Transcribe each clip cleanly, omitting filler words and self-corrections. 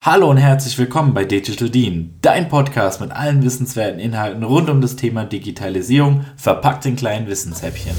Hallo und herzlich willkommen bei Digital Dean, dein Podcast mit allen wissenswerten Inhalten rund um das Thema Digitalisierung, verpackt in kleinen Wissenshäppchen.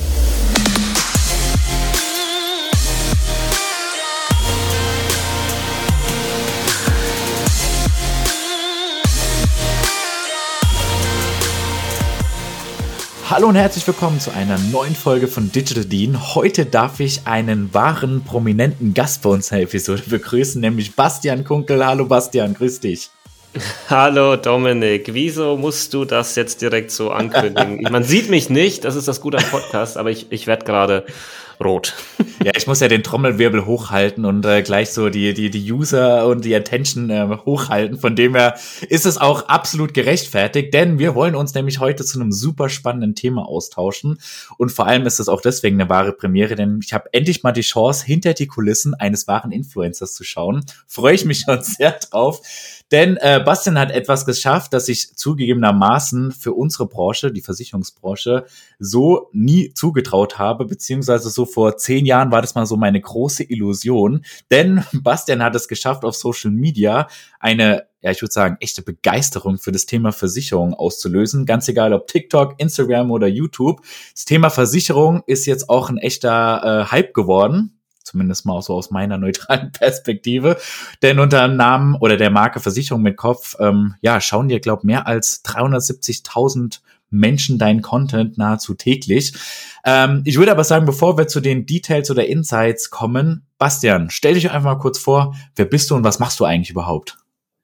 Hallo und herzlich willkommen zu einer neuen Folge von Digital Dean. Heute darf ich einen wahren, prominenten Gast bei uns in der Episode begrüßen, nämlich Bastian Kunkel. Hallo Bastian, grüß dich. Hallo Dominik, wieso musst du das jetzt direkt so ankündigen? Man sieht mich nicht, das ist das Gute am Podcast, aber ich werde gerade rot. Ja, ich muss ja den Trommelwirbel hochhalten und gleich so die User und die Attention hochhalten. Von dem her ist es auch absolut gerechtfertigt, denn wir wollen uns nämlich heute zu einem super spannenden Thema austauschen. Und vor allem ist es auch deswegen eine wahre Premiere, denn ich habe endlich mal die Chance, hinter die Kulissen eines wahren Influencers zu schauen. Freue ich mich schon sehr drauf. Denn Bastian hat etwas geschafft, das ich zugegebenermaßen für unsere Branche, die Versicherungsbranche, so nie zugetraut habe, beziehungsweise so vor 10 Jahren war das mal so meine große Illusion. Denn Bastian hat es geschafft, auf Social Media eine, ja, ich würde sagen, echte Begeisterung für das Thema Versicherung auszulösen. Ganz egal, ob TikTok, Instagram oder YouTube. Das Thema Versicherung ist jetzt auch ein echter Hype geworden. Zumindest mal so aus meiner neutralen Perspektive. Denn unter dem Namen oder der Marke Versicherung mit Kopf, schauen dir, glaube ich, mehr als 370.000 Menschen deinen Content nahezu täglich. Ich würde aber sagen, bevor wir zu den Details oder Insights kommen, Bastian, stell dich einfach mal kurz vor, wer bist du und was machst du eigentlich überhaupt?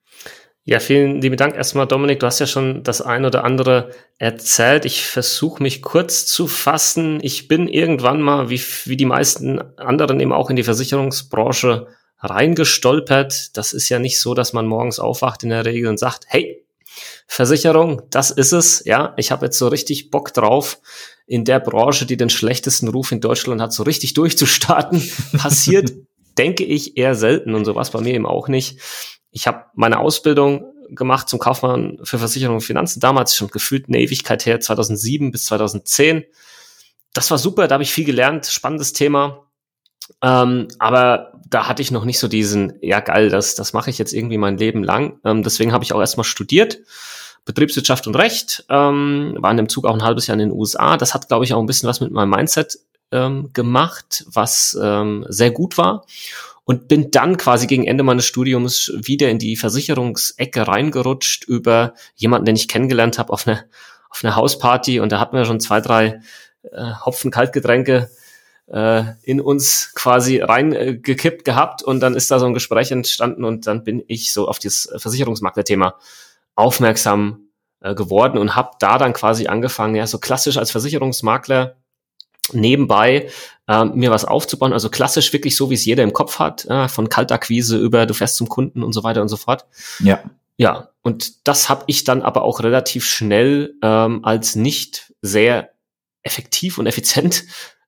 Ja, vielen lieben Dank erstmal, Dominik. Du hast ja schon das ein oder andere erzählt. Ich versuche mich kurz zu fassen. Ich bin irgendwann mal, wie die meisten anderen eben auch in die Versicherungsbranche reingestolpert. Das ist ja nicht so, dass man morgens aufwacht in der Regel und sagt, hey, Versicherung, das ist es. Ja, ich habe jetzt so richtig Bock drauf, in der Branche, die den schlechtesten Ruf in Deutschland hat, so richtig durchzustarten. Passiert, denke ich, eher selten und sowas bei mir eben auch nicht. Ich habe meine Ausbildung gemacht zum Kaufmann für Versicherung und Finanzen, damals schon gefühlt eine Ewigkeit her, 2007 bis 2010. Das war super, da habe ich viel gelernt, spannendes Thema. Aber da hatte ich noch nicht so diesen, ja geil, das mache ich jetzt irgendwie mein Leben lang. Deswegen habe ich auch erstmal studiert, Betriebswirtschaft und Recht, war in dem Zug auch ein halbes Jahr in den USA. Das hat, glaube ich, auch ein bisschen was mit meinem Mindset gemacht, was sehr gut war. Und bin dann quasi gegen Ende meines Studiums wieder in die Versicherungsecke reingerutscht über jemanden, den ich kennengelernt habe auf einer Hausparty. Und da hatten wir schon 2, 3 Hopfen Kaltgetränke in uns quasi reingekippt gehabt. Und dann ist da so ein Gespräch entstanden und dann bin ich so auf das Versicherungsmakler-Thema aufmerksam geworden und habe da dann quasi angefangen, ja, so klassisch als Versicherungsmakler nebenbei mir was aufzubauen, also klassisch wirklich so, wie es jeder im Kopf hat, von Kaltakquise über du fährst zum Kunden und so weiter und so fort. Ja, und das habe ich dann aber auch relativ schnell als nicht sehr effektiv und effizient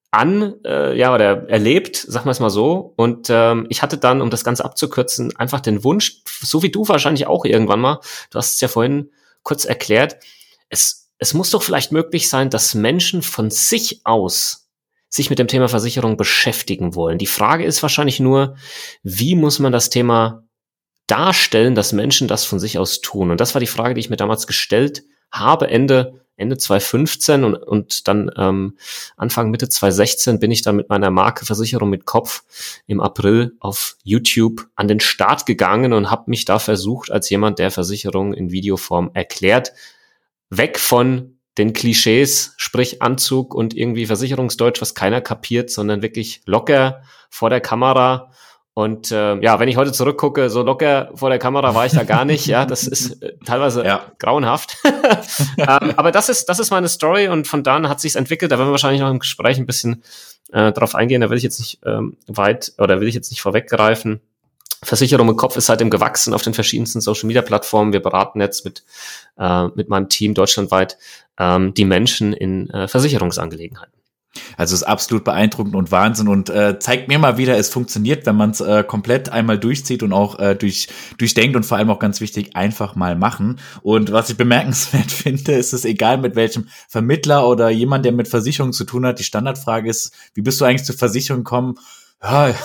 oder erlebt, sagen wir es mal so. Und ich hatte dann, um das Ganze abzukürzen, einfach den Wunsch, so wie du wahrscheinlich auch irgendwann mal, du hast es ja vorhin kurz erklärt, es muss doch vielleicht möglich sein, dass Menschen von sich aus sich mit dem Thema Versicherung beschäftigen wollen. Die Frage ist wahrscheinlich nur, wie muss man das Thema darstellen, dass Menschen das von sich aus tun? Und das war die Frage, die ich mir damals gestellt habe, Ende 2015 und dann Anfang Mitte 2016 bin ich dann mit meiner Marke Versicherung mit Kopf im April auf YouTube an den Start gegangen und habe mich da versucht, als jemand, der Versicherung in Videoform erklärt, weg von den Klischees, sprich Anzug und irgendwie Versicherungsdeutsch, was keiner kapiert, sondern wirklich locker vor der Kamera. Und wenn ich heute zurückgucke, so locker vor der Kamera war ich da gar nicht. Ja, das ist teilweise grauenhaft. Aber das ist meine Story und von da an hat sich's entwickelt. Da werden wir wahrscheinlich noch im Gespräch ein bisschen drauf eingehen. Da will ich jetzt nicht will ich jetzt nicht vorweggreifen. Versicherung mit Kopf ist seitdem gewachsen auf den verschiedensten Social-Media-Plattformen. Wir beraten jetzt mit meinem Team deutschlandweit die Menschen in Versicherungsangelegenheiten. Also es ist absolut beeindruckend und Wahnsinn und zeigt mir mal wieder, es funktioniert, wenn man es komplett einmal durchzieht und auch durchdenkt und vor allem auch ganz wichtig, einfach mal machen. Und was ich bemerkenswert finde, ist es egal, mit welchem Vermittler oder jemand, der mit Versicherung zu tun hat, die Standardfrage ist, wie bist du eigentlich zur Versicherung gekommen? Ja,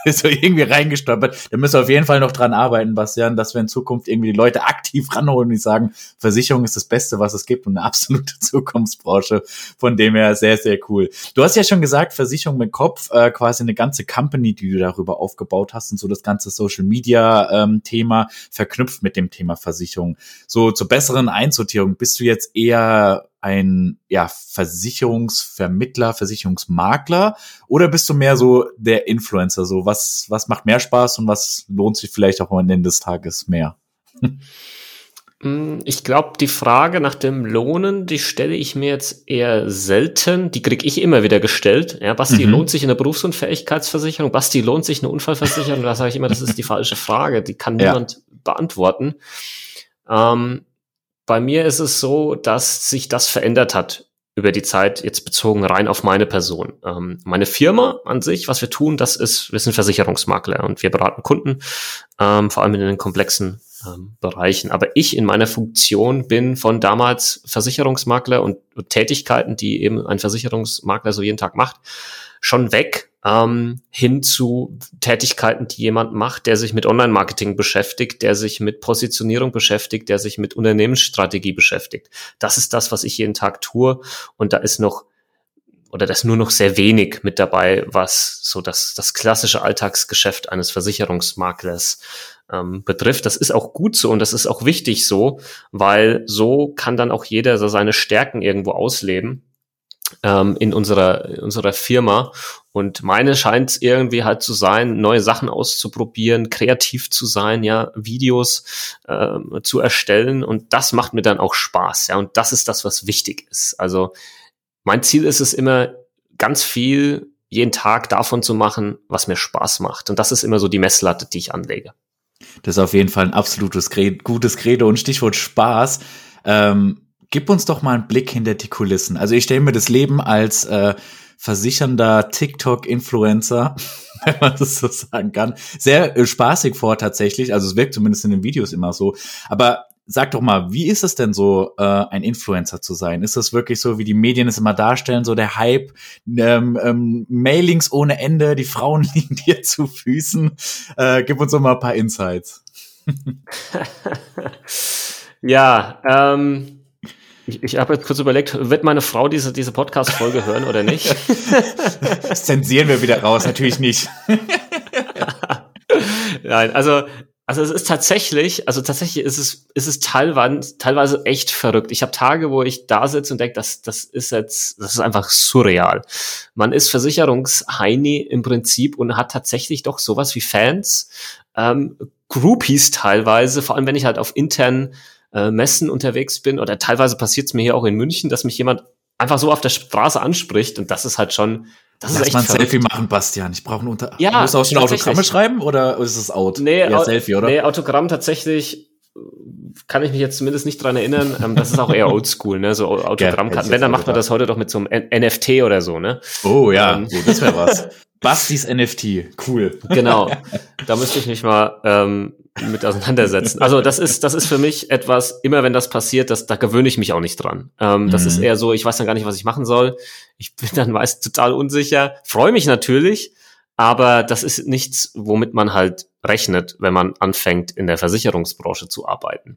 so irgendwie reingestolpert. Da müssen wir auf jeden Fall noch dran arbeiten, Bastian, dass wir in Zukunft irgendwie die Leute aktiv ranholen und die sagen, Versicherung ist das Beste, was es gibt und eine absolute Zukunftsbranche. Von dem her sehr, sehr cool. Du hast ja schon gesagt, Versicherung mit Kopf, quasi eine ganze Company, die du darüber aufgebaut hast und so das ganze Social Media Thema verknüpft mit dem Thema Versicherung. So zur besseren Einsortierung, bist du jetzt eher ein Versicherungsvermittler, Versicherungsmakler oder bist du mehr so der Influencer? So was macht mehr Spaß und was lohnt sich vielleicht auch am Ende des Tages mehr? Ich glaube, die Frage nach dem Lohnen, die stelle ich mir jetzt eher selten. Die kriege ich immer wieder gestellt. Ja, Basti, lohnt sich eine Berufsunfähigkeitsversicherung? Basti, lohnt sich eine Unfallversicherung? Da sage ich immer, das ist die falsche Frage. Die kann niemand beantworten. Bei mir ist es so, dass sich das verändert hat über die Zeit, jetzt bezogen rein auf meine Person. Meine Firma an sich, was wir tun, wir sind Versicherungsmakler und wir beraten Kunden, vor allem in den komplexen Bereichen. Aber ich in meiner Funktion bin von damals Versicherungsmakler und Tätigkeiten, die eben ein Versicherungsmakler so jeden Tag macht, schon weg hin zu Tätigkeiten, die jemand macht, der sich mit Online-Marketing beschäftigt, der sich mit Positionierung beschäftigt, der sich mit Unternehmensstrategie beschäftigt. Das ist das, was ich jeden Tag tue. Und da ist nur noch sehr wenig mit dabei, was so das klassische Alltagsgeschäft eines Versicherungsmaklers betrifft. Das ist auch gut so und das ist auch wichtig so, weil so kann dann auch jeder so seine Stärken irgendwo ausleben in unserer Firma. Und meine scheint es irgendwie halt zu sein, neue Sachen auszuprobieren, kreativ zu sein, ja, Videos zu erstellen. Und das macht mir dann auch Spaß, ja. Und das ist das, was wichtig ist. Also mein Ziel ist es immer, ganz viel jeden Tag davon zu machen, was mir Spaß macht. Und das ist immer so die Messlatte, die ich anlege. Das ist auf jeden Fall ein absolutes gutes Credo und Stichwort Spaß. Gib uns doch mal einen Blick hinter die Kulissen. Also ich stelle mir das Leben als versichernder TikTok-Influencer, wenn man das so sagen kann, sehr spaßig vor tatsächlich. Also es wirkt zumindest in den Videos immer so. Aber sag doch mal, wie ist es denn so, ein Influencer zu sein? Ist das wirklich so, wie die Medien es immer darstellen, so der Hype, Mailings ohne Ende, die Frauen liegen dir zu Füßen? Gib uns doch mal ein paar Insights. Ja, ich habe jetzt kurz überlegt, wird meine Frau diese Podcast-Folge hören oder nicht? Das zensieren wir wieder raus, natürlich nicht. Nein, also es ist tatsächlich ist es teilweise echt verrückt. Ich habe Tage, wo ich da sitze und denke, das ist einfach surreal. Man ist Versicherungsheini im Prinzip und hat tatsächlich doch sowas wie Fans, Groupies teilweise, vor allem wenn ich halt auf internen Messen unterwegs bin, oder teilweise passiert es mir hier auch in München, dass mich jemand einfach so auf der Straße anspricht und das ist halt schon, das ist echt verrückt. Lass mal ein Selfie machen, Bastian. Ich brauche ein Ja, musst du auch schon Autogramme schreiben oder ist es out? Nee, Selfie, oder? Nee, Autogramm tatsächlich kann ich mich jetzt zumindest nicht dran erinnern. Das ist auch eher oldschool, ne? So Autogrammkarten. Wenn, dann macht man das heute doch mit so einem NFT oder so, ne? Oh ja, gut, das wäre was. Bastis NFT, cool. Genau, da müsste ich mich mal mit auseinandersetzen. Also das ist für mich etwas, immer wenn das passiert, da gewöhne ich mich auch nicht dran. Das ist eher so, ich weiß dann gar nicht, was ich machen soll. Ich bin dann meist total unsicher, freue mich natürlich, aber das ist nichts, womit man halt rechnet, wenn man anfängt, in der Versicherungsbranche zu arbeiten.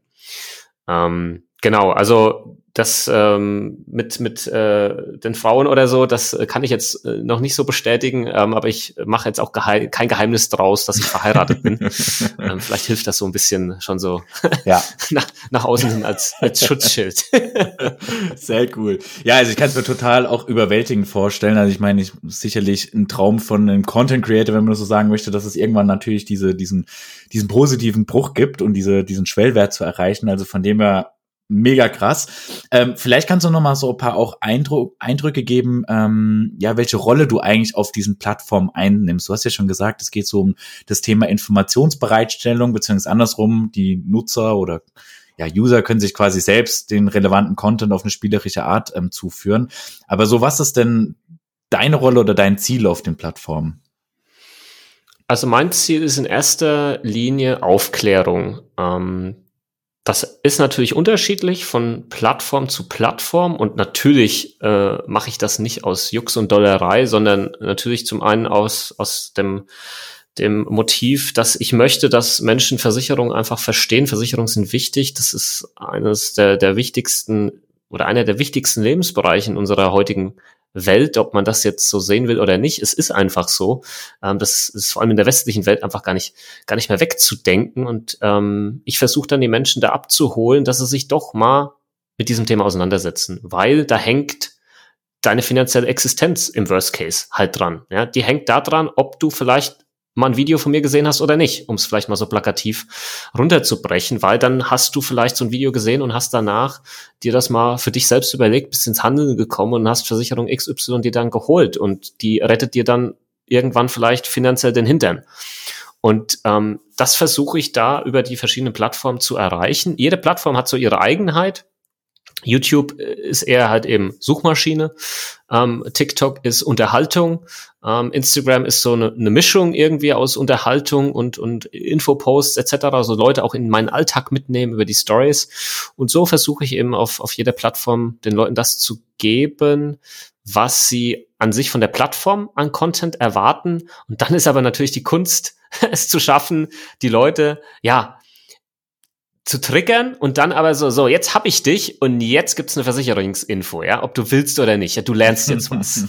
Genau, also das mit den Frauen oder so, das kann ich jetzt noch nicht so bestätigen, aber ich mache jetzt auch kein Geheimnis draus, dass ich verheiratet bin. Vielleicht hilft das so ein bisschen schon so ja. nach außen hin als Schutzschild. Sehr cool. Ja, also ich kann es mir total auch überwältigend vorstellen. Also ich meine, sicherlich ein Traum von einem Content Creator, wenn man das so sagen möchte, dass es irgendwann natürlich diesen positiven Bruch gibt und diesen Schwellwert zu erreichen. Also von dem her mega krass. Vielleicht kannst du noch mal so ein paar auch Eindrücke geben, welche Rolle du eigentlich auf diesen Plattformen einnimmst. Du hast ja schon gesagt, es geht so um das Thema Informationsbereitstellung, beziehungsweise andersrum, die Nutzer oder User können sich quasi selbst den relevanten Content auf eine spielerische Art zuführen. Aber so, was ist denn deine Rolle oder dein Ziel auf den Plattformen? Also mein Ziel ist in erster Linie Aufklärung. Das ist natürlich unterschiedlich von Plattform zu Plattform und natürlich mache ich das nicht aus Jux und Dollerei, sondern natürlich zum einen aus dem dem Motiv, dass ich möchte, dass Menschen Versicherungen einfach verstehen. Versicherungen sind wichtig. Das ist eines der wichtigsten oder einer der wichtigsten Lebensbereiche in unserer heutigen Welt, ob man das jetzt so sehen will oder nicht. Es ist einfach so. Das ist vor allem in der westlichen Welt einfach gar nicht mehr wegzudenken. Und ich versuche dann die Menschen da abzuholen, dass sie sich doch mal mit diesem Thema auseinandersetzen, weil da hängt deine finanzielle Existenz im Worst Case halt dran. Ja, die hängt da dran, ob du vielleicht mal ein Video von mir gesehen hast oder nicht, um es vielleicht mal so plakativ runterzubrechen, weil dann hast du vielleicht so ein Video gesehen und hast danach dir das mal für dich selbst überlegt, bist ins Handeln gekommen und hast Versicherung XY dir dann geholt und die rettet dir dann irgendwann vielleicht finanziell den Hintern. Und das versuche ich da über die verschiedenen Plattformen zu erreichen. Jede Plattform hat so ihre Eigenheit. YouTube ist eher halt eben Suchmaschine, TikTok ist Unterhaltung, Instagram ist so eine Mischung irgendwie aus Unterhaltung und Infoposts etc., also Leute auch in meinen Alltag mitnehmen über die Stories. Und so versuche ich eben auf jeder Plattform den Leuten das zu geben, was sie an sich von der Plattform an Content erwarten. Und dann ist aber natürlich die Kunst, es zu schaffen, die Leute, zu triggern und dann aber so, jetzt hab ich dich und jetzt gibt's eine Versicherungsinfo, ja, ob du willst oder nicht. Ja, du lernst jetzt was.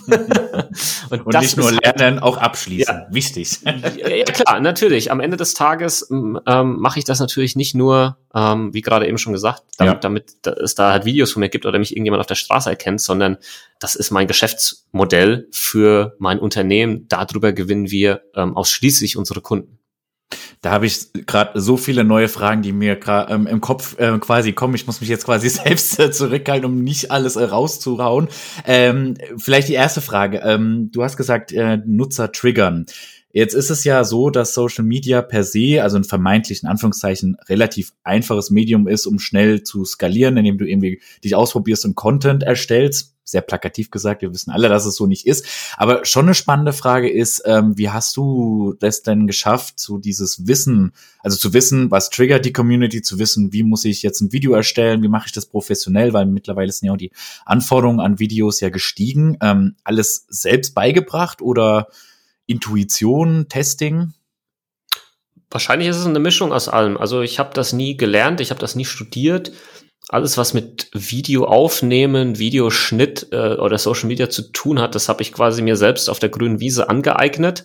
und das nicht nur lernen, auch abschließen. Ja. Wichtig. Ja, klar, natürlich. Am Ende des Tages mache ich das natürlich nicht nur, wie gerade eben schon gesagt, damit es da halt Videos von mir gibt oder mich irgendjemand auf der Straße erkennt, sondern das ist mein Geschäftsmodell für mein Unternehmen. Darüber gewinnen wir ausschließlich unsere Kunden. Da habe ich gerade so viele neue Fragen, die mir gerade im Kopf quasi kommen. Ich muss mich jetzt quasi selbst zurückhalten, um nicht alles rauszuhauen. Vielleicht die erste Frage. Du hast gesagt, Nutzer triggern. Jetzt ist es ja so, dass Social Media per se, also ein vermeintlich in Anführungszeichen relativ einfaches Medium ist, um schnell zu skalieren, indem du irgendwie dich ausprobierst und Content erstellst. Sehr plakativ gesagt, wir wissen alle, dass es so nicht ist. Aber schon eine spannende Frage ist, wie hast du das denn geschafft, so dieses Wissen, also zu wissen, was triggert die Community, zu wissen, wie muss ich jetzt ein Video erstellen, wie mache ich das professionell, weil mittlerweile sind ja auch die Anforderungen an Videos ja gestiegen. Alles selbst beigebracht oder Intuition, Testing? Wahrscheinlich ist es eine Mischung aus allem. Also ich habe das nie gelernt, ich habe das nie studiert. Alles, was mit Video aufnehmen, Videoschnitt oder Social Media zu tun hat, das habe ich quasi mir selbst auf der grünen Wiese angeeignet.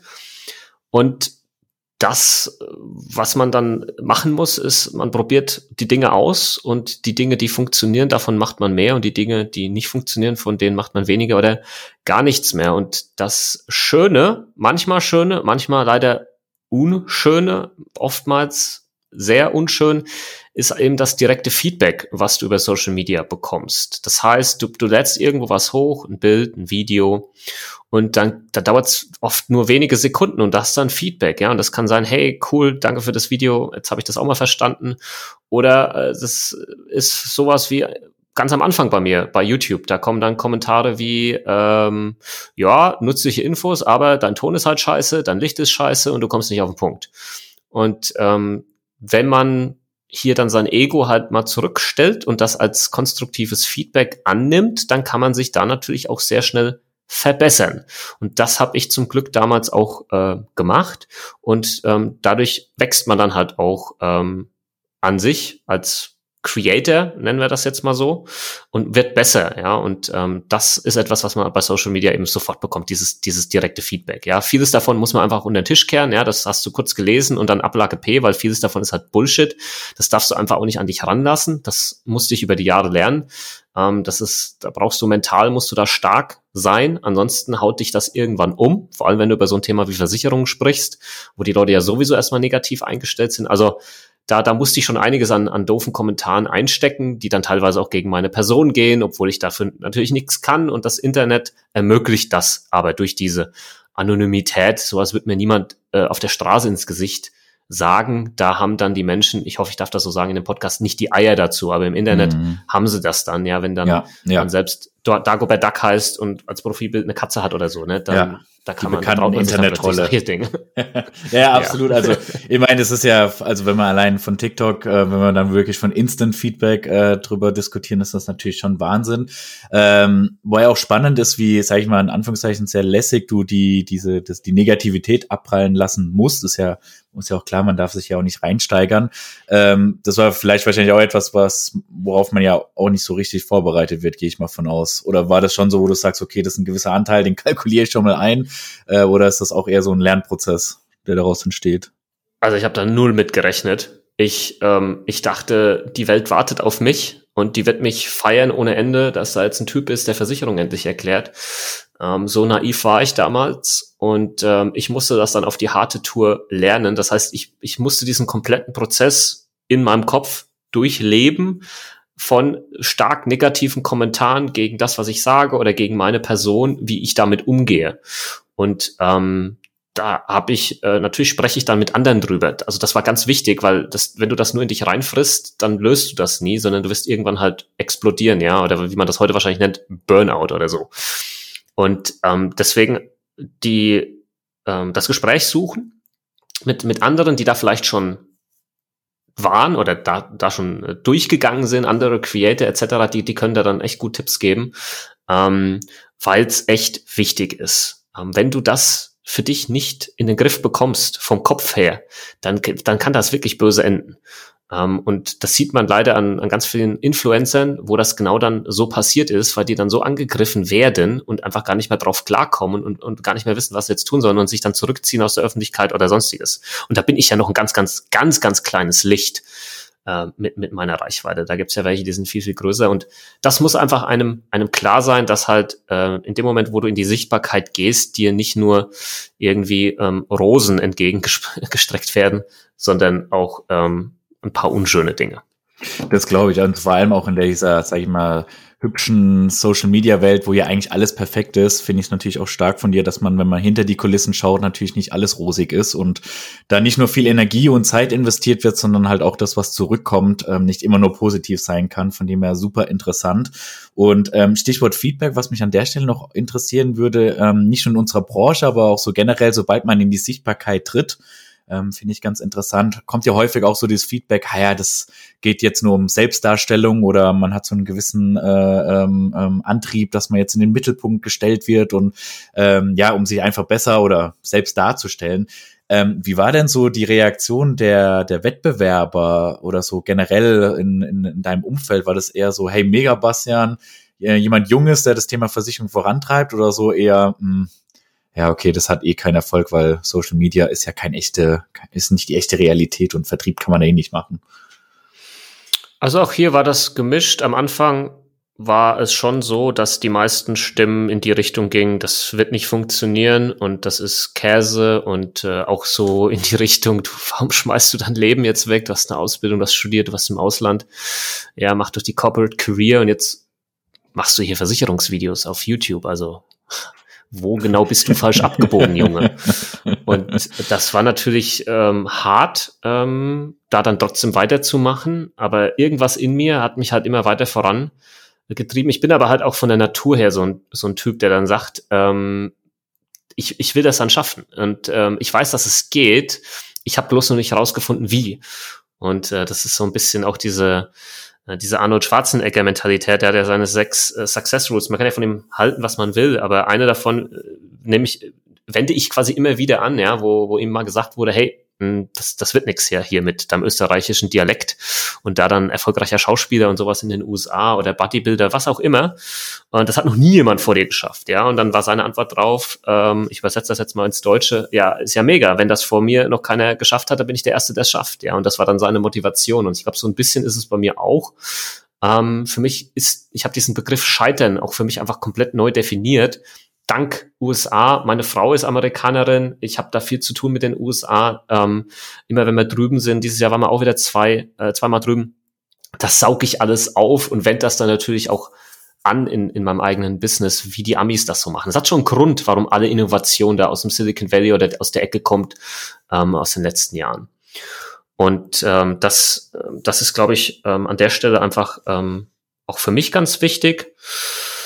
Und das, was man dann machen muss, ist, man probiert die Dinge aus und die Dinge, die funktionieren, davon macht man mehr und die Dinge, die nicht funktionieren, von denen macht man weniger oder gar nichts mehr. Und das Schöne, manchmal leider Unschöne, oftmals sehr unschön, ist eben das direkte Feedback, was du über Social Media bekommst. Das heißt, du lädst irgendwo was hoch, ein Bild, ein Video, und dann dauert es oft nur wenige Sekunden und das ist dann Feedback, ja. Und das kann sein, hey, cool, danke für das Video, jetzt habe ich das auch mal verstanden. Oder das ist sowas wie ganz am Anfang bei mir, bei YouTube, da kommen dann Kommentare wie, nützliche Infos, aber dein Ton ist halt scheiße, dein Licht ist scheiße und du kommst nicht auf den Punkt. Und wenn man hier dann sein Ego halt mal zurückstellt und das als konstruktives Feedback annimmt, dann kann man sich da natürlich auch sehr schnell verbessern. Und das habe ich zum Glück damals auch gemacht. Und dadurch wächst man dann halt auch an sich als Creator, nennen wir das jetzt mal so, und wird besser, ja, und das ist etwas, was man bei Social Media eben sofort bekommt, dieses direkte Feedback, ja, vieles davon muss man einfach unter den Tisch kehren, ja, das hast du kurz gelesen und dann Ablage P, weil vieles davon ist halt Bullshit, das darfst du einfach auch nicht an dich ranlassen, das musste ich über die Jahre lernen, da musst du da stark sein, ansonsten haut dich das irgendwann um, vor allem wenn du über so ein Thema wie Versicherungen sprichst, wo die Leute ja sowieso erstmal negativ eingestellt sind, also da musste ich schon einiges an doofen Kommentaren einstecken, die dann teilweise auch gegen meine Person gehen, obwohl ich dafür natürlich nichts kann. Und das Internet ermöglicht das aber durch diese Anonymität. Sowas wird mir niemand auf der Straße ins Gesicht sagen. Da haben dann die Menschen, ich hoffe, ich darf das so sagen in dem Podcast, nicht die Eier dazu. Aber im Internet haben sie das dann, ja, wenn dann man selbst Dagobert Duck heißt und als Profilbild eine Katze hat oder so, ne? Dann, da kann man Internetrolle. Ja, absolut. Ja. Also ich meine, es ist ja, also wenn man allein von TikTok, wenn wir dann wirklich von Instant Feedback drüber diskutieren, ist das natürlich schon Wahnsinn. Wo ja auch spannend ist, wie, sag ich mal, in Anführungszeichen sehr lässig du die Negativität abprallen lassen musst. Ist ja auch klar, man darf sich ja auch nicht reinsteigern. Das war vielleicht wahrscheinlich auch etwas, worauf man ja auch nicht so richtig vorbereitet wird, gehe ich mal von aus. Oder war das schon so, wo du sagst, okay, das ist ein gewisser Anteil, den kalkuliere ich schon mal ein? Oder ist das auch eher so ein Lernprozess, der daraus entsteht? Also ich habe da null mit gerechnet. Ich dachte, die Welt wartet auf mich und die wird mich feiern ohne Ende, dass da jetzt ein Typ ist, der Versicherung endlich erklärt. So naiv war ich damals und ich musste das dann auf die harte Tour lernen. Das heißt, ich musste diesen kompletten Prozess in meinem Kopf durchleben von stark negativen Kommentaren gegen das, was ich sage oder gegen meine Person, wie ich damit umgehe. Und da habe ich, natürlich spreche ich dann mit anderen drüber. Also das war ganz wichtig, weil wenn du das nur in dich reinfrisst, dann löst du das nie, sondern du wirst irgendwann halt explodieren, ja, oder wie man das heute wahrscheinlich nennt, Burnout oder so. Und deswegen das Gespräch suchen mit anderen, die da vielleicht schon waren oder da schon durchgegangen sind, andere Creator etc., die können da dann echt gut Tipps geben, weil es echt wichtig ist. Wenn du das für dich nicht in den Griff bekommst, vom Kopf her, dann kann das wirklich böse enden. Und das sieht man leider an ganz vielen Influencern, wo das genau dann so passiert ist, weil die dann so angegriffen werden und einfach gar nicht mehr drauf klarkommen und gar nicht mehr wissen, was sie jetzt tun sollen und sich dann zurückziehen aus der Öffentlichkeit oder sonstiges. Und da bin ich ja noch ein ganz kleines Licht mit meiner Reichweite. Da gibt's ja welche, die sind viel, viel größer. Und das muss einfach einem klar sein, dass halt in dem Moment, wo du in die Sichtbarkeit gehst, dir nicht nur irgendwie Rosen entgegengestreckt werden, sondern auch ein paar unschöne Dinge. Das glaube ich. Und vor allem auch in dieser, sag ich mal, hübschen Social-Media-Welt, wo ja eigentlich alles perfekt ist, finde ich es natürlich auch stark von dir, dass man, wenn man hinter die Kulissen schaut, natürlich nicht alles rosig ist und da nicht nur viel Energie und Zeit investiert wird, sondern halt auch das, was zurückkommt, nicht immer nur positiv sein kann. Von dem her super interessant. Und Stichwort Feedback, was mich an der Stelle noch interessieren würde, nicht nur in unserer Branche, aber auch so generell, sobald man in die Sichtbarkeit tritt, finde ich ganz interessant. Kommt ja häufig auch so dieses Feedback, ja, das geht jetzt nur um Selbstdarstellung oder man hat so einen gewissen Antrieb, dass man jetzt in den Mittelpunkt gestellt wird und um sich einfach besser oder selbst darzustellen. Wie war denn so die Reaktion der Wettbewerber oder so generell in deinem Umfeld? War das eher so, hey, mega Bastian, jemand Junges, der das Thema Versicherung vorantreibt oder so eher, ja, okay, das hat keinen Erfolg, weil Social Media ist ja ist nicht die echte Realität und Vertrieb kann man ja nicht machen. Also auch hier war das gemischt. Am Anfang war es schon so, dass die meisten Stimmen in die Richtung gingen, das wird nicht funktionieren und das ist Käse und auch so in die Richtung, warum schmeißt du dein Leben jetzt weg? Du hast eine Ausbildung, du hast studiert, du warst im Ausland. Ja, mach doch die Corporate Career und jetzt machst du hier Versicherungsvideos auf YouTube, also wo genau bist du falsch abgebogen, Junge? Und das war natürlich hart, da dann trotzdem weiterzumachen, aber irgendwas in mir hat mich halt immer weiter vorangetrieben. Ich bin aber halt auch von der Natur her so ein Typ, der dann sagt, ich will das dann schaffen und ich weiß, dass es geht, ich habe bloß noch nicht herausgefunden, wie. Und das ist so ein bisschen auch diese Arnold Schwarzenegger-Mentalität, der hat ja seine 6 Success Rules. Man kann ja von ihm halten, was man will, aber eine davon, nämlich wende ich quasi immer wieder an, ja, wo ihm mal gesagt wurde, hey, das wird nix hier mit deinem österreichischen Dialekt und da dann erfolgreicher Schauspieler und sowas in den USA oder Bodybuilder, was auch immer. Und das hat noch nie jemand vor dir geschafft, ja. Und dann war seine Antwort drauf, ich übersetze das jetzt mal ins Deutsche, ja, ist ja mega. Wenn das vor mir noch keiner geschafft hat, dann bin ich der Erste, der es schafft, ja. Und das war dann seine Motivation. Und ich glaube, so ein bisschen ist es bei mir auch. Für mich ich habe diesen Begriff Scheitern auch für mich einfach komplett neu definiert. Dank USA, meine Frau ist Amerikanerin, ich habe da viel zu tun mit den USA, immer wenn wir drüben sind, dieses Jahr waren wir auch wieder zweimal drüben, das saug ich alles auf und wende das dann natürlich auch an in meinem eigenen Business, wie die Amis das so machen. Das hat schon einen Grund, warum alle Innovation da aus dem Silicon Valley oder aus der Ecke kommt, aus den letzten Jahren. Und das ist, glaube ich, an der Stelle einfach auch für mich ganz wichtig.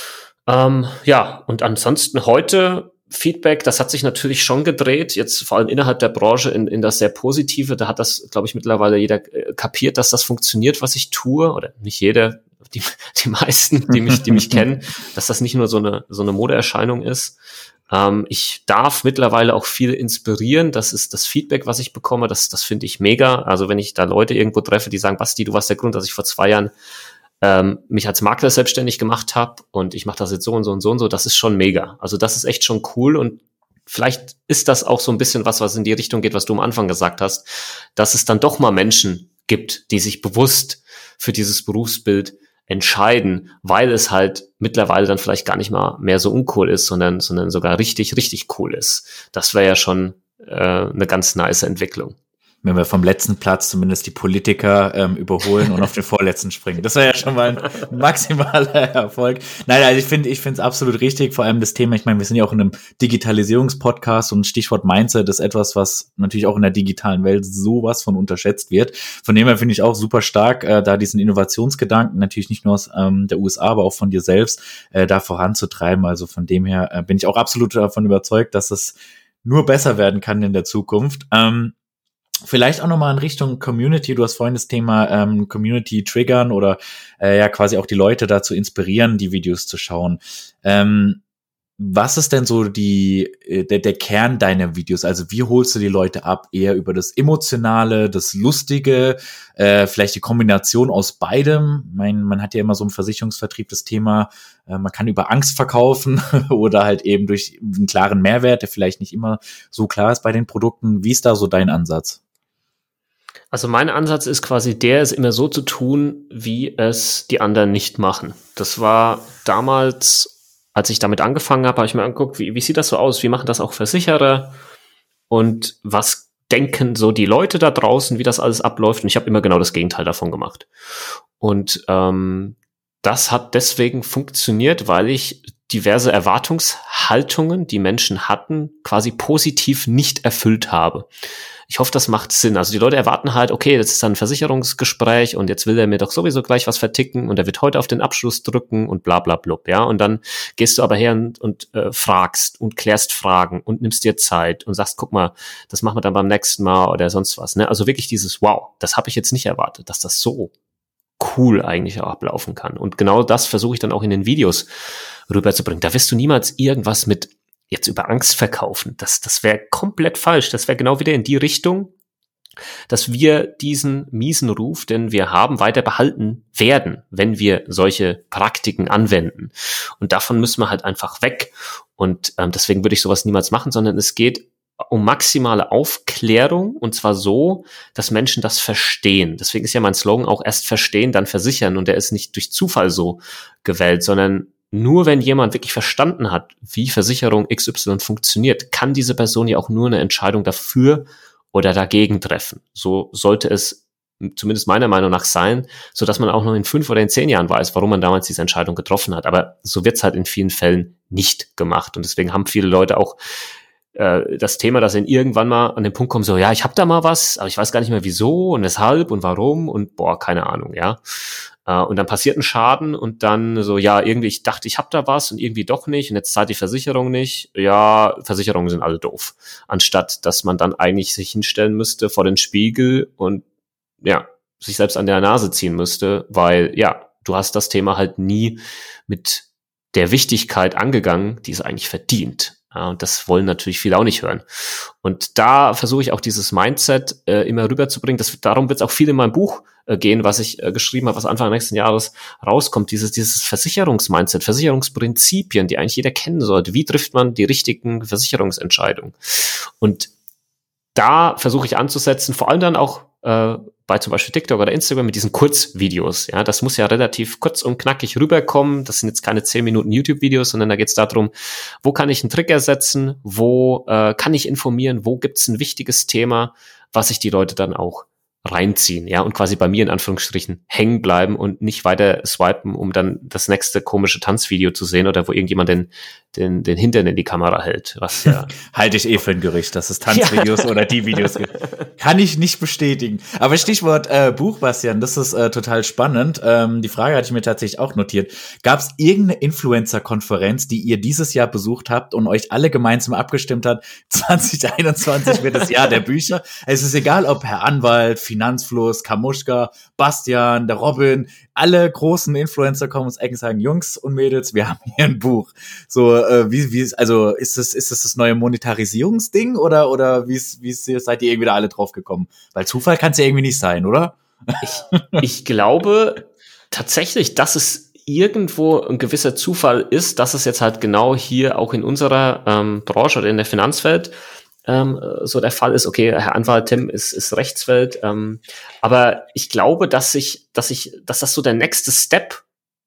Ja, und ansonsten heute Feedback, das hat sich natürlich schon gedreht, jetzt vor allem innerhalb der Branche in das sehr Positive. Da hat das, glaube ich, mittlerweile jeder kapiert, dass das funktioniert, was ich tue. Oder nicht jeder, die meisten, die mich kennen, dass das nicht nur so eine Modeerscheinung ist. Ich darf mittlerweile auch viel inspirieren. Das ist das Feedback, was ich bekomme. Das finde ich mega. Also wenn ich da Leute irgendwo treffe, die sagen, Basti, du warst der Grund, dass ich vor 2 Jahren mich als Makler selbstständig gemacht habe und ich mache das jetzt so und so und so und so, das ist schon mega. Also das ist echt schon cool und vielleicht ist das auch so ein bisschen was in die Richtung geht, was du am Anfang gesagt hast, dass es dann doch mal Menschen gibt, die sich bewusst für dieses Berufsbild entscheiden, weil es halt mittlerweile dann vielleicht gar nicht mal mehr so uncool ist, sondern sogar richtig, richtig cool ist. Das wäre ja schon eine ganz nice Entwicklung. Wenn wir vom letzten Platz zumindest die Politiker überholen und auf den vorletzten springen. Das wäre ja schon mal ein maximaler Erfolg. Nein, also ich finde es absolut richtig, vor allem das Thema, ich meine, wir sind ja auch in einem Digitalisierungspodcast und Stichwort Mindset ist etwas, was natürlich auch in der digitalen Welt sowas von unterschätzt wird. Von dem her finde ich auch super stark, da diesen Innovationsgedanken, natürlich nicht nur aus der USA, aber auch von dir selbst, da voranzutreiben. Also von dem her bin ich auch absolut davon überzeugt, dass es nur besser werden kann in der Zukunft. Vielleicht auch nochmal in Richtung Community. Du hast vorhin das Thema Community triggern oder ja quasi auch die Leute dazu inspirieren, die Videos zu schauen. Was ist denn so der Kern deiner Videos? Also wie holst du die Leute ab? Eher über das Emotionale, das Lustige, vielleicht die Kombination aus beidem? Man hat ja immer so im Versicherungsvertrieb das Thema, man kann über Angst verkaufen oder halt eben durch einen klaren Mehrwert, der vielleicht nicht immer so klar ist bei den Produkten. Wie ist da so dein Ansatz? Also mein Ansatz ist quasi der, es immer so zu tun, wie es die anderen nicht machen. Das war damals, als ich damit angefangen habe ich mir angeguckt, wie sieht das so aus? Wie machen das auch Versicherer? Und was denken so die Leute da draußen, wie das alles abläuft? Und ich habe immer genau das Gegenteil davon gemacht. Und das hat deswegen funktioniert, weil ich diverse Erwartungshaltungen, die Menschen hatten, quasi positiv nicht erfüllt habe. Ich hoffe, das macht Sinn. Also die Leute erwarten halt, okay, das ist dann ein Versicherungsgespräch und jetzt will er mir doch sowieso gleich was verticken und er wird heute auf den Abschluss drücken und bla bla blub, ja. Und dann gehst du aber her und fragst und klärst Fragen und nimmst dir Zeit und sagst, guck mal, das machen wir dann beim nächsten Mal oder sonst was. Ne? Also wirklich dieses Wow, das habe ich jetzt nicht erwartet, dass das so cool eigentlich auch ablaufen kann. Und genau das versuche ich dann auch in den Videos rüberzubringen. Da wirst du niemals irgendwas mit jetzt über Angst verkaufen. Das wäre komplett falsch. Das wäre genau wieder in die Richtung, dass wir diesen miesen Ruf, den wir haben, weiter behalten werden, wenn wir solche Praktiken anwenden. Und davon müssen wir halt einfach weg. Und deswegen würde ich sowas niemals machen, sondern es geht um maximale Aufklärung und zwar so, dass Menschen das verstehen. Deswegen ist ja mein Slogan auch erst verstehen, dann versichern. Und der ist nicht durch Zufall so gewählt, sondern nur wenn jemand wirklich verstanden hat, wie Versicherung XY funktioniert, kann diese Person ja auch nur eine Entscheidung dafür oder dagegen treffen. So sollte es zumindest meiner Meinung nach sein, so dass man auch noch in 5 oder in 10 Jahren weiß, warum man damals diese Entscheidung getroffen hat. Aber so wird's halt in vielen Fällen nicht gemacht. Und deswegen haben viele Leute auch das Thema, dass sie irgendwann mal an den Punkt kommen, so, ja, ich habe da mal was, aber ich weiß gar nicht mehr wieso und weshalb und warum und boah, keine Ahnung, ja. Und dann passiert ein Schaden und dann so, ja, irgendwie, ich dachte, ich habe da was und irgendwie doch nicht und jetzt zahlt die Versicherung nicht. Ja, Versicherungen sind alle doof. Anstatt, dass man dann eigentlich sich hinstellen müsste vor den Spiegel und ja, sich selbst an der Nase ziehen müsste, weil ja, du hast das Thema halt nie mit der Wichtigkeit angegangen, die es eigentlich verdient. Ja, und das wollen natürlich viele auch nicht hören. Und da versuche ich auch dieses Mindset immer rüberzubringen. Darum wird es auch viel in meinem Buch gehen, was ich geschrieben habe, was Anfang nächsten Jahres rauskommt. Dieses Versicherungsmindset, Versicherungsprinzipien, die eigentlich jeder kennen sollte. Wie trifft man die richtigen Versicherungsentscheidungen? Und da versuche ich anzusetzen, vor allem dann auch bei zum Beispiel TikTok oder Instagram mit diesen Kurzvideos. Ja, das muss ja relativ kurz und knackig rüberkommen. Das sind jetzt keine 10 Minuten YouTube-Videos, sondern da geht es darum, wo kann ich einen Trigger setzen, wo kann ich informieren, wo gibt es ein wichtiges Thema, was sich die Leute dann auch reinziehen, ja, und quasi bei mir in Anführungsstrichen hängen bleiben und nicht weiter swipen, um dann das nächste komische Tanzvideo zu sehen oder wo irgendjemand den Hintern in die Kamera hält, was ja halte ich für ein Gerücht, dass es Tanzvideos oder die Videos gibt. Kann ich nicht bestätigen. Aber Stichwort Buch, Bastian, das ist total spannend. Die Frage hatte ich mir tatsächlich auch notiert. Gab es irgendeine Influencer-Konferenz, die ihr dieses Jahr besucht habt und euch alle gemeinsam abgestimmt hat, 2021 wird das Jahr der Bücher? Es ist egal, ob Herr Anwalt, Finanzfluss, Kamuschka, Bastian, der Robin, alle großen Influencer kommen uns und sagen, Jungs und Mädels, wir haben hier ein Buch. So, also ist das neue Monetarisierungsding oder wie seid ihr irgendwie da alle drauf gekommen? Weil Zufall kann es ja irgendwie nicht sein, oder? Ich glaube tatsächlich, dass es irgendwo ein gewisser Zufall ist, dass es jetzt halt genau hier auch in unserer Branche oder in der Finanzwelt so der Fall ist. Okay, Herr Anwalt Tim ist Rechtswelt, aber ich glaube, dass das so der nächste Step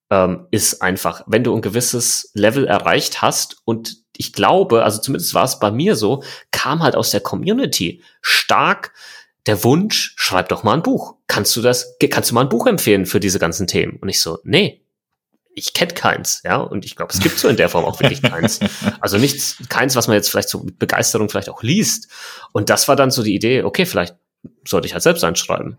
ist einfach, wenn du ein gewisses Level erreicht hast. Und ich glaube, also zumindest war es bei mir so, kam halt aus der Community stark der Wunsch, schreib doch mal ein Buch. Kannst du mal ein Buch empfehlen für diese ganzen Themen? Und ich so, nee, ich kenne keins, ja, und ich glaube, es gibt so in der Form auch wirklich keins. Also keins, was man jetzt vielleicht so mit Begeisterung vielleicht auch liest. Und das war dann so die Idee, okay, vielleicht sollte ich halt selbst einschreiben.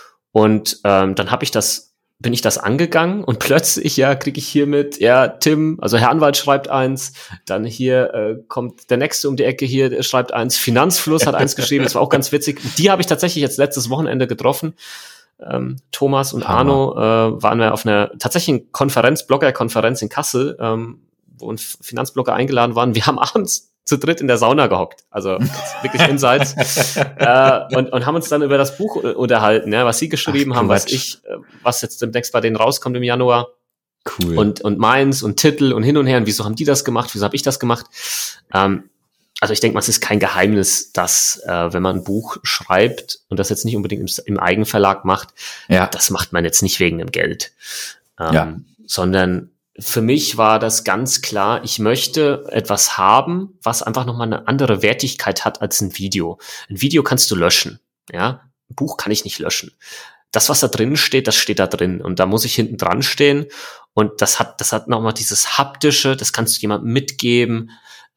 Und dann bin ich das angegangen und plötzlich, kriege ich hiermit, Tim, also Herr Anwalt schreibt eins, dann hier kommt der Nächste um die Ecke hier, schreibt eins, Finanzfluss hat eins geschrieben, das war auch ganz witzig. Die habe ich tatsächlich jetzt letztes Wochenende getroffen. Thomas und Arno waren wir auf einer tatsächlichen Konferenz, Blogger-Konferenz in Kassel, wo uns Finanzblogger eingeladen waren. Wir haben abends zu dritt in der Sauna gehockt, also wirklich Insights, und haben uns dann über das Buch unterhalten, was sie geschrieben haben, was jetzt demnächst bei denen rauskommt im Januar. Cool. Und meins und Titel und hin und her und wieso haben die das gemacht, wieso habe ich das gemacht? Also ich denke mal, es ist kein Geheimnis, dass wenn man ein Buch schreibt und das jetzt nicht unbedingt im Eigenverlag macht, das macht man jetzt nicht wegen dem Geld, sondern für mich war das ganz klar, ich möchte etwas haben, was einfach nochmal eine andere Wertigkeit hat als ein Video. Ein Video kannst du löschen, ein Buch kann ich nicht löschen. Das, was da drin steht, das steht da drin und da muss ich hinten dran stehen und das hat nochmal dieses Haptische, das kannst du jemandem mitgeben,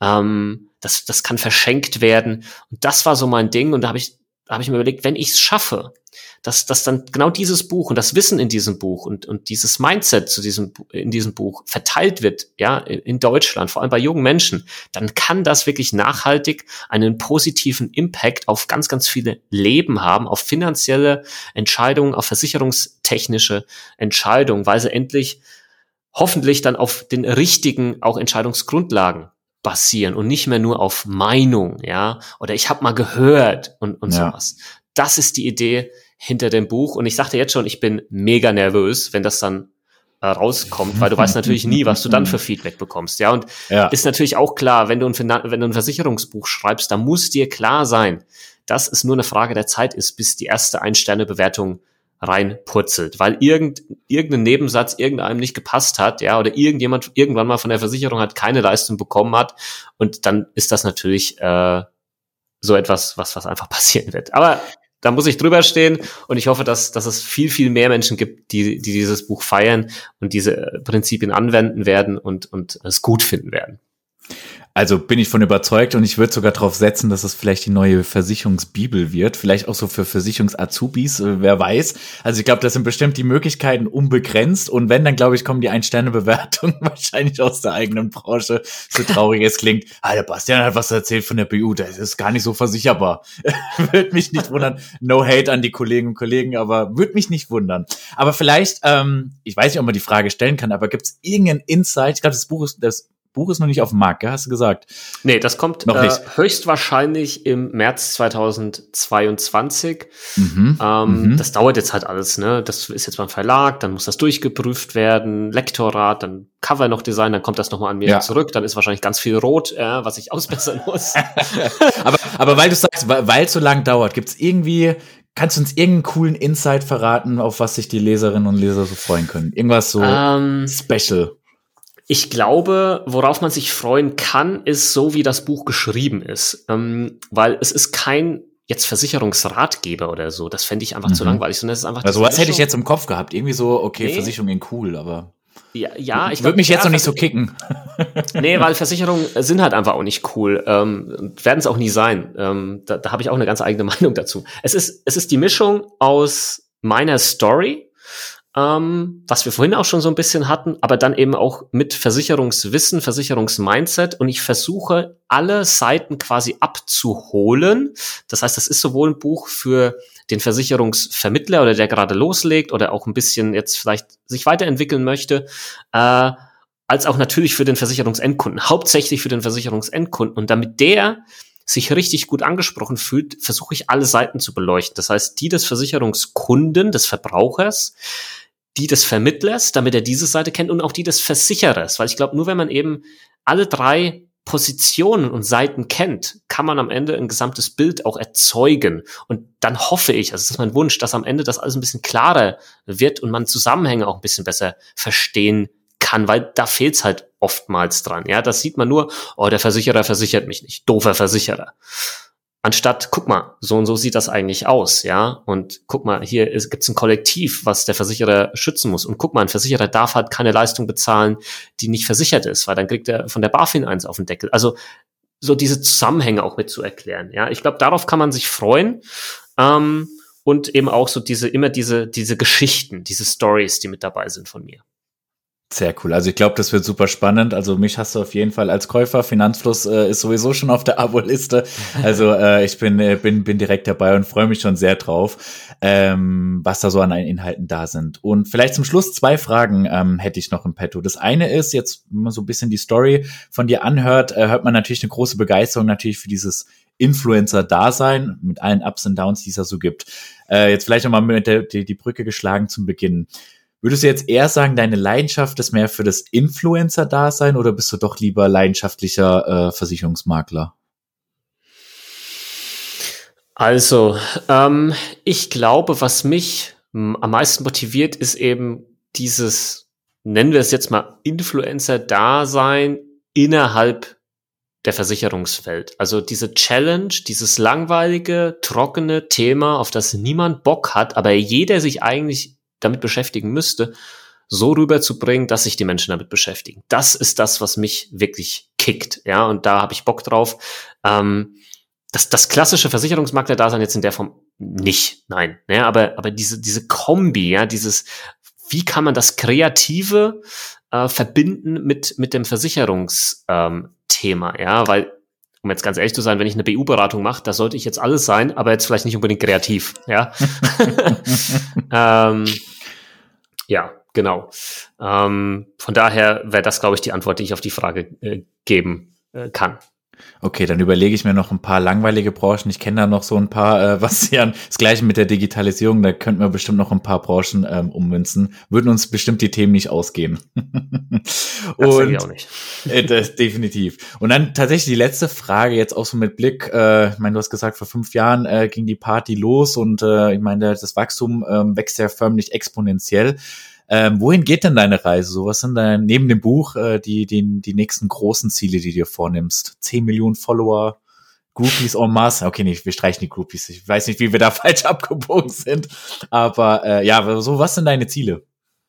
das kann verschenkt werden. Und das war so mein Ding. Und da habe ich mir überlegt, wenn ich es schaffe, dass dann genau dieses Buch und das Wissen in diesem Buch und dieses Mindset in diesem Buch verteilt wird, in Deutschland, vor allem bei jungen Menschen, dann kann das wirklich nachhaltig einen positiven Impact auf ganz, ganz viele Leben haben, auf finanzielle Entscheidungen, auf versicherungstechnische Entscheidungen, weil sie endlich hoffentlich dann auf den richtigen auch Entscheidungsgrundlagen basieren und nicht mehr nur auf Meinung, oder ich habe mal gehört und sowas. Das ist die Idee hinter dem Buch und ich sagte jetzt schon, ich bin mega nervös, wenn das dann rauskommt, weil du weißt natürlich nie, was du dann für Feedback bekommst, und ist natürlich auch klar, wenn du ein Versicherungsbuch schreibst, dann muss dir klar sein, dass es nur eine Frage der Zeit ist, bis die erste 1-Sterne-Bewertung reinpurzelt, weil irgendein Nebensatz irgendeinem nicht gepasst hat, oder irgendjemand irgendwann mal von der Versicherung hat keine Leistung bekommen hat und dann ist das natürlich so etwas, was einfach passieren wird. Aber da muss ich drüber stehen und ich hoffe, dass es viel, viel mehr Menschen gibt, die dieses Buch feiern und diese Prinzipien anwenden werden und es gut finden werden. Also bin ich von überzeugt und ich würde sogar darauf setzen, dass es vielleicht die neue Versicherungsbibel wird. Vielleicht auch so für Versicherungsazubis, wer weiß. Also ich glaube, das sind bestimmt die Möglichkeiten unbegrenzt. Und wenn, dann glaube ich, kommen die 1-Sterne-Bewertungen wahrscheinlich aus der eigenen Branche. So traurig es klingt. Der Bastian hat was erzählt von der BU, das ist gar nicht so versicherbar. Würde mich nicht wundern. No hate an die Kolleginnen und Kollegen, aber würde mich nicht wundern. Aber vielleicht, ich weiß nicht, ob man die Frage stellen kann, aber gibt es irgendeinen Insight? Ich glaube, das Buch ist noch nicht auf dem Markt, gell? Hast du gesagt? Nee, das kommt höchstwahrscheinlich im März 2022. Das dauert jetzt halt alles, ne? Das ist jetzt beim Verlag, dann muss das durchgeprüft werden, Lektorat, dann Cover noch Design, dann kommt das nochmal an mir zurück, dann ist wahrscheinlich ganz viel Rot, was ich ausbessern muss. aber weil du sagst, weil es so lang dauert, kannst du uns irgendeinen coolen Insight verraten, auf was sich die Leserinnen und Leser so freuen können? Irgendwas so special? Ich glaube, worauf man sich freuen kann, ist so, wie das Buch geschrieben ist. Weil es ist kein jetzt Versicherungsratgeber oder so. Das fände ich einfach zu langweilig. Und das ist einfach also was hätte ich jetzt im Kopf gehabt? Irgendwie so, okay, nee. Versicherungen cool, aber ich würde mich jetzt noch nicht so kicken. Nee, weil Versicherungen sind halt einfach auch nicht cool und werden es auch nie sein. Da habe ich auch eine ganz eigene Meinung dazu. Es ist die Mischung aus meiner Story, was wir vorhin auch schon so ein bisschen hatten, aber dann eben auch mit Versicherungswissen, Versicherungsmindset, und ich versuche, alle Seiten quasi abzuholen. Das heißt, das ist sowohl ein Buch für den Versicherungsvermittler oder der gerade loslegt oder auch ein bisschen jetzt vielleicht sich weiterentwickeln möchte, als auch natürlich für den Versicherungsendkunden, hauptsächlich für den Versicherungsendkunden. Und damit der sich richtig gut angesprochen fühlt, versuche ich alle Seiten zu beleuchten. Das heißt, die des Versicherungskunden, des Verbrauchers, die des Vermittlers, damit er diese Seite kennt, und auch die des Versicherers. Weil ich glaube, nur wenn man eben alle drei Positionen und Seiten kennt, kann man am Ende ein gesamtes Bild auch erzeugen. Und dann hoffe ich, also das ist mein Wunsch, dass am Ende das alles ein bisschen klarer wird und man Zusammenhänge auch ein bisschen besser verstehen kann, weil da fehlt's halt oftmals dran. Ja, das sieht man nur, oh, der Versicherer versichert mich nicht, doofer Versicherer. Anstatt, guck mal, so und so sieht das eigentlich aus, ja. Und guck mal, hier gibt's ein Kollektiv, was der Versicherer schützen muss. Und guck mal, ein Versicherer darf halt keine Leistung bezahlen, die nicht versichert ist, weil dann kriegt er von der BaFin eins auf den Deckel. Also so diese Zusammenhänge auch mit zu erklären, ja. Ich glaube, darauf kann man sich freuen. Und eben auch so diese Geschichten, diese Stories, die mit dabei sind von mir. Sehr cool. Also ich glaube, das wird super spannend. Also mich hast du auf jeden Fall als Käufer. Finanzfluss ist sowieso schon auf der Abo-Liste. Also ich bin direkt dabei und freue mich schon sehr drauf, was da so an Inhalten da sind. Und vielleicht zum Schluss 2 Fragen hätte ich noch im Petto. Das eine ist, jetzt, wenn man so ein bisschen die Story von dir anhört, hört man natürlich eine große Begeisterung natürlich für dieses Influencer-Dasein mit allen Ups und Downs, die es da so gibt. Jetzt vielleicht nochmal mit die Brücke geschlagen zum Beginn. Würdest du jetzt eher sagen, deine Leidenschaft ist mehr für das Influencer-Dasein oder bist du doch lieber leidenschaftlicher Versicherungsmakler? Also, ich glaube, was mich am meisten motiviert, ist eben dieses, nennen wir es jetzt mal, Influencer-Dasein innerhalb der Versicherungswelt. Also diese Challenge, dieses langweilige, trockene Thema, auf das niemand Bock hat, aber jeder sich eigentlich damit beschäftigen müsste, so rüberzubringen, dass sich die Menschen damit beschäftigen. Das ist das, was mich wirklich kickt, ja, und da habe ich Bock drauf. Das klassische Versicherungsmakler-Dasein jetzt in der Form nicht, nein, ja, aber diese Kombi, ja, wie kann man das Kreative verbinden mit dem Versicherungsthema, ja, weil, um jetzt ganz ehrlich zu sein, wenn ich eine BU-Beratung mache, da sollte ich jetzt alles sein, aber jetzt vielleicht nicht unbedingt kreativ, ja. Ja, genau. Von daher wäre das, glaube ich, die Antwort, die ich auf die Frage geben kann. Okay, dann überlege ich mir noch ein paar langweilige Branchen. Ich kenne da noch so ein paar, was ja das Gleiche mit der Digitalisierung, da könnten wir bestimmt noch ein paar Branchen ummünzen. Würden uns bestimmt die Themen nicht ausgehen. Das denke ich auch nicht. Das definitiv. Und dann tatsächlich die letzte Frage, jetzt auch so mit Blick, ich meine, du hast gesagt, vor 5 Jahren ging die Party los und ich meine, das Wachstum wächst ja förmlich exponentiell. Wohin geht denn deine Reise? So, was sind da neben dem Buch die nächsten großen Ziele, die du dir vornimmst? 10 Millionen Follower, Groupies en masse. Okay, nicht, wir streichen die Groupies. Ich weiß nicht, wie wir da falsch abgebogen sind. Aber ja, so, was sind deine Ziele?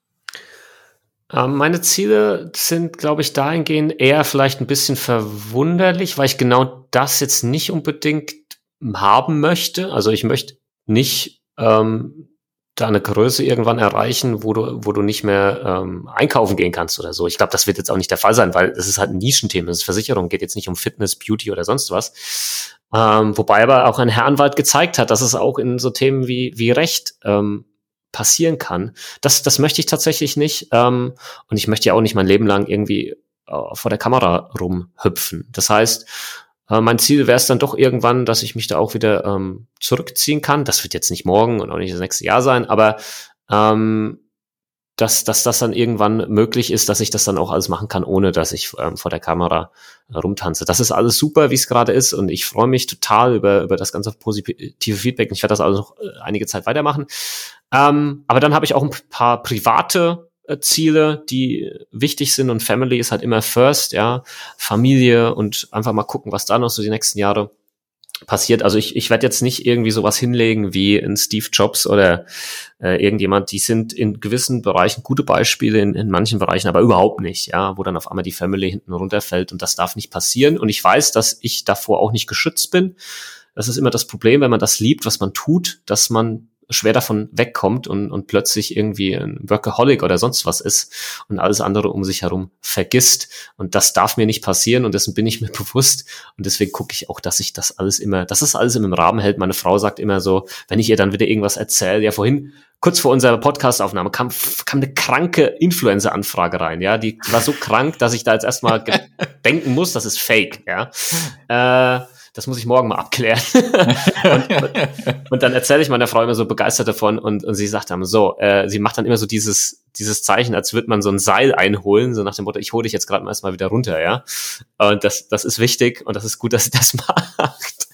Meine Ziele sind, glaube ich, dahingehend eher vielleicht ein bisschen verwunderlich, weil ich genau das jetzt nicht unbedingt haben möchte. Also ich möchte nicht da eine Größe irgendwann erreichen, wo du nicht mehr einkaufen gehen kannst oder so. Ich glaube, das wird jetzt auch nicht der Fall sein, weil es ist halt ein Nischenthema. Das ist Versicherung, geht jetzt nicht um Fitness, Beauty oder sonst was. Wobei aber auch ein Herr Anwalt gezeigt hat, dass es auch in so Themen wie Recht passieren kann. Das möchte ich tatsächlich nicht. Und ich möchte ja auch nicht mein Leben lang irgendwie vor der Kamera rumhüpfen. Das heißt, mein Ziel wäre es dann doch irgendwann, dass ich mich da auch wieder zurückziehen kann. Das wird jetzt nicht morgen und auch nicht das nächste Jahr sein, aber dass das dann irgendwann möglich ist, dass ich das dann auch alles machen kann, ohne dass ich vor der Kamera rumtanze. Das ist alles super, wie es gerade ist, und ich freue mich total über das ganze positive Feedback. Ich werde das also noch einige Zeit weitermachen. Aber dann habe ich auch ein paar private Ziele, die wichtig sind, und Family ist halt immer first, ja, Familie, und einfach mal gucken, was da noch so die nächsten Jahre passiert. Also ich werde jetzt nicht irgendwie sowas hinlegen wie ein Steve Jobs oder irgendjemand. Die sind in gewissen Bereichen gute Beispiele, in manchen Bereichen aber überhaupt nicht, ja, wo dann auf einmal die Family hinten runterfällt, und das darf nicht passieren. Und ich weiß, dass ich davor auch nicht geschützt bin. Das ist immer das Problem, wenn man das liebt, was man tut, dass man schwer davon wegkommt und plötzlich irgendwie ein Workaholic oder sonst was ist und alles andere um sich herum vergisst. Und das darf mir nicht passieren, und dessen bin ich mir bewusst. Und deswegen gucke ich auch, dass das alles immer im Rahmen hält. Meine Frau sagt immer so, wenn ich ihr dann wieder irgendwas erzähle, ja, vorhin, kurz vor unserer Podcast-Aufnahme, kam eine kranke Influencer-Anfrage rein, ja, die war so krank, dass ich da jetzt erstmal denken muss, das ist fake, ja. Das muss ich morgen mal abklären. und dann erzähle ich meiner Frau immer so begeistert davon, und sie sagt dann so, sie macht dann immer so dieses Zeichen, als würde man so ein Seil einholen, so nach dem Motto, ich hole dich jetzt gerade mal erstmal wieder runter, ja. Und das ist wichtig, und das ist gut, dass sie das macht.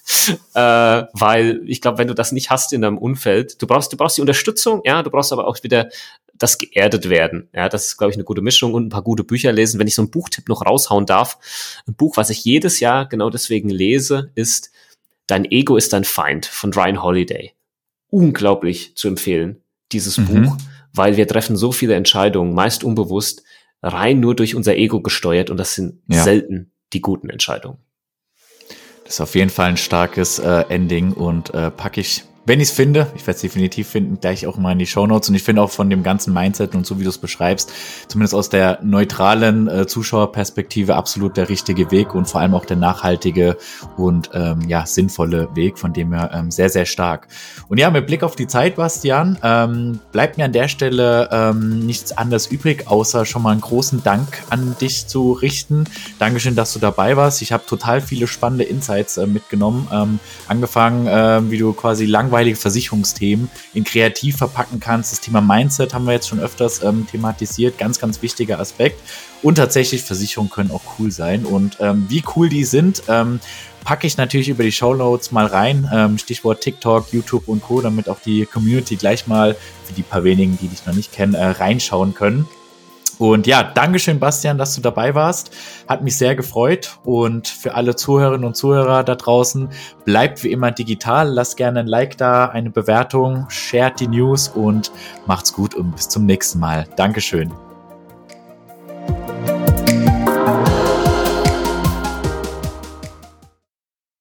Weil ich glaube, wenn du das nicht hast in deinem Umfeld, du brauchst die Unterstützung, ja, du brauchst aber auch wieder das geerdet werden. Ja, das ist, glaube ich, eine gute Mischung, und ein paar gute Bücher lesen. Wenn ich so einen Buchtipp noch raushauen darf, ein Buch, was ich jedes Jahr genau deswegen lese, ist Dein Ego ist dein Feind von Ryan Holiday. Unglaublich zu empfehlen, dieses Buch, weil wir treffen so viele Entscheidungen, meist unbewusst, rein nur durch unser Ego gesteuert, und das sind selten die guten Entscheidungen. Das ist auf jeden Fall ein starkes Ending, und packe ich, wenn ich es finde, ich werde es definitiv finden, gleich auch mal in die Shownotes. Und ich finde auch von dem ganzen Mindset und so, wie du es beschreibst, zumindest aus der neutralen Zuschauerperspektive absolut der richtige Weg, und vor allem auch der nachhaltige und sinnvolle Weg, von dem her sehr, sehr stark. Und ja, mit Blick auf die Zeit, Bastian, bleibt mir an der Stelle nichts anderes übrig, außer schon mal einen großen Dank an dich zu richten. Dankeschön, dass du dabei warst. Ich habe total viele spannende Insights mitgenommen. Angefangen, wie du quasi langweilige Versicherungsthemen in kreativ verpacken kannst. Das Thema Mindset haben wir jetzt schon öfters thematisiert. Ganz, ganz wichtiger Aspekt. Und tatsächlich, Versicherungen können auch cool sein. Und wie cool die sind, packe ich natürlich über die Shownotes mal rein. Stichwort TikTok, YouTube und Co., damit auch die Community gleich mal, für die paar wenigen, die dich noch nicht kennen, reinschauen können. Und ja, Dankeschön, Bastian, dass du dabei warst. Hat mich sehr gefreut. Und für alle Zuhörerinnen und Zuhörer da draußen, bleibt wie immer digital. Lasst gerne ein Like da, eine Bewertung, shared die News und macht's gut und bis zum nächsten Mal. Dankeschön.